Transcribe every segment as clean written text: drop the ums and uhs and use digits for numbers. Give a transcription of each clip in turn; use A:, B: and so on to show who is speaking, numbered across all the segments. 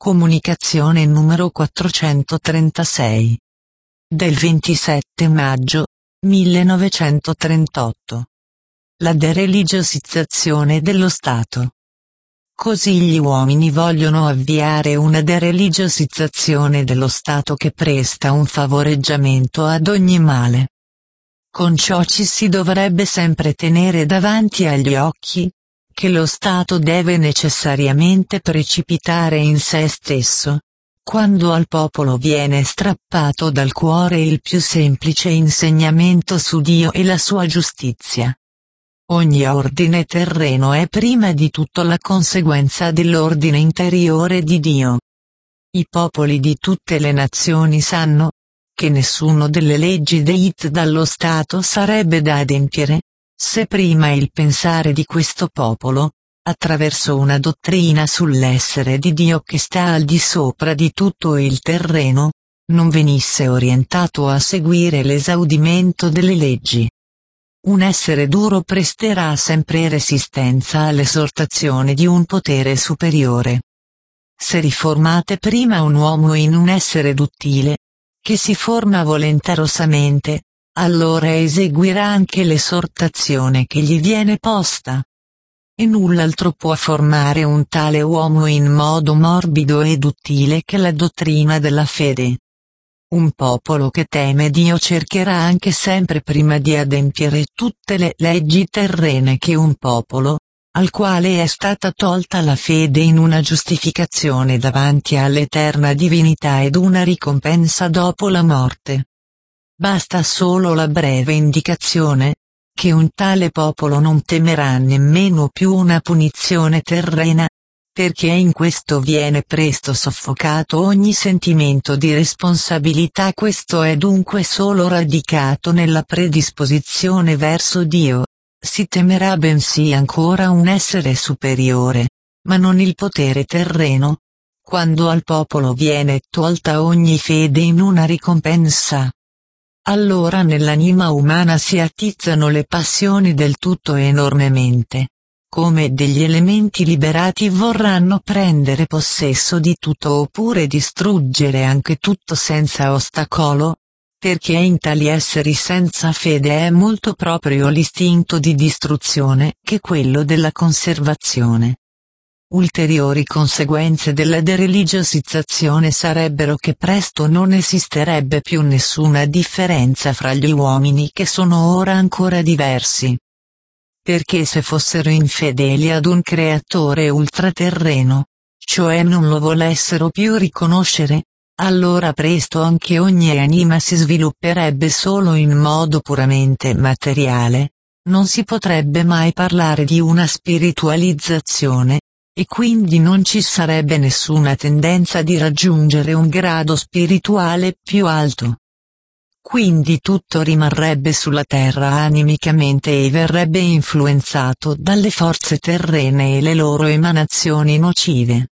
A: Comunicazione numero 436. Del 27 maggio 1938. La dereligiosizzazione dello Stato. Così gli uomini vogliono avviare una dereligiosizzazione dello Stato che presta un favoreggiamento ad ogni male. Con ciò ci si dovrebbe sempre tenere davanti agli occhi che lo Stato deve necessariamente precipitare in se stesso, quando al popolo viene strappato dal cuore il più semplice insegnamento su Dio e la sua giustizia. Ogni ordine terreno è prima di tutto la conseguenza dell'ordine interiore di Dio. I popoli di tutte le nazioni sanno che nessuno delle leggi dette dallo Stato sarebbe da adempiere, se prima il pensare di questo popolo, attraverso una dottrina sull'essere di Dio che sta al di sopra di tutto il terreno, non venisse orientato a seguire l'esaudimento delle leggi. Un essere duro presterà sempre resistenza all'esortazione di un potere superiore. Se riformate prima un uomo in un essere duttile, che si forma volentarosamente, allora eseguirà anche l'esortazione che gli viene posta. E null'altro può formare un tale uomo in modo morbido e duttile che la dottrina della fede. Un popolo che teme Dio cercherà anche sempre prima di adempiere tutte le leggi terrene che un popolo, al quale è stata tolta la fede in una giustificazione davanti all'eterna divinità ed una ricompensa dopo la morte. Basta solo la breve indicazione che un tale popolo non temerà nemmeno più una punizione terrena, perché in questo viene presto soffocato ogni sentimento di responsabilità. Questo è dunque solo radicato nella predisposizione verso Dio. Si temerà bensì ancora un essere superiore, ma non il potere terreno. Quando al popolo viene tolta ogni fede in una ricompensa, allora nell'anima umana si attizzano le passioni del tutto enormemente. Come degli elementi liberati vorranno prendere possesso di tutto oppure distruggere anche tutto senza ostacolo, perché in tali esseri senza fede è molto proprio l'istinto di distruzione che quello della conservazione. Ulteriori conseguenze della dereligiosizzazione sarebbero che presto non esisterebbe più nessuna differenza fra gli uomini che sono ora ancora diversi. Perché se fossero infedeli ad un creatore ultraterreno, cioè non lo volessero più riconoscere, allora presto anche ogni anima si svilupperebbe solo in modo puramente materiale, non si potrebbe mai parlare di una spiritualizzazione, e quindi non ci sarebbe nessuna tendenza di raggiungere un grado spirituale più alto. Quindi tutto rimarrebbe sulla terra animicamente e verrebbe influenzato dalle forze terrene e le loro emanazioni nocive.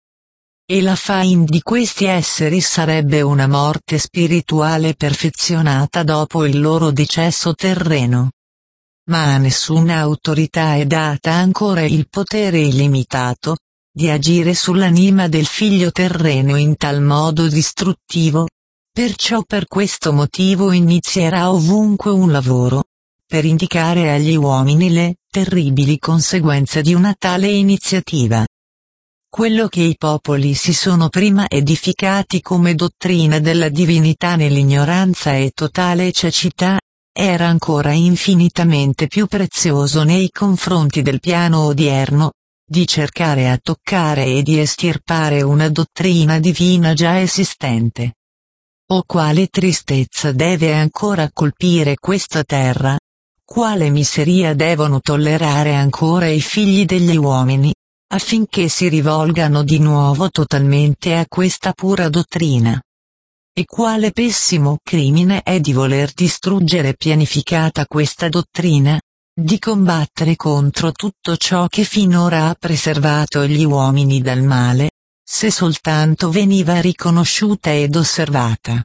A: E la fine di questi esseri sarebbe una morte spirituale perfezionata dopo il loro decesso terreno. Ma a nessuna autorità è data ancora il potere illimitato di agire sull'anima del figlio terreno in tal modo distruttivo. Perciò per questo motivo inizierà ovunque un lavoro per indicare agli uomini le terribili conseguenze di una tale iniziativa. Quello che i popoli si sono prima edificati come dottrina della divinità nell'ignoranza e totale cecità, era ancora infinitamente più prezioso nei confronti del piano odierno, di cercare a toccare e di estirpare una dottrina divina già esistente. Oh, quale tristezza deve ancora colpire questa terra! Quale miseria devono tollerare ancora i figli degli uomini, affinché si rivolgano di nuovo totalmente a questa pura dottrina! E quale pessimo crimine è di voler distruggere pianificata questa dottrina, di combattere contro tutto ciò che finora ha preservato gli uomini dal male, se soltanto veniva riconosciuta ed osservata.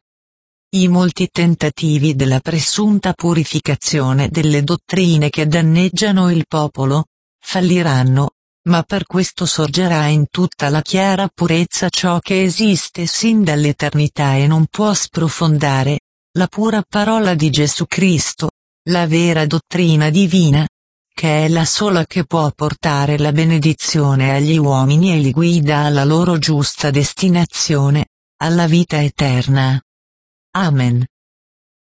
A: I molti tentativi della presunta purificazione delle dottrine che danneggiano il popolo, falliranno, ma per questo sorgerà in tutta la chiara purezza ciò che esiste sin dall'eternità e non può sprofondare, la pura parola di Gesù Cristo, la vera dottrina divina, che è la sola che può portare la benedizione agli uomini e li guida alla loro giusta destinazione, alla vita eterna. Amen.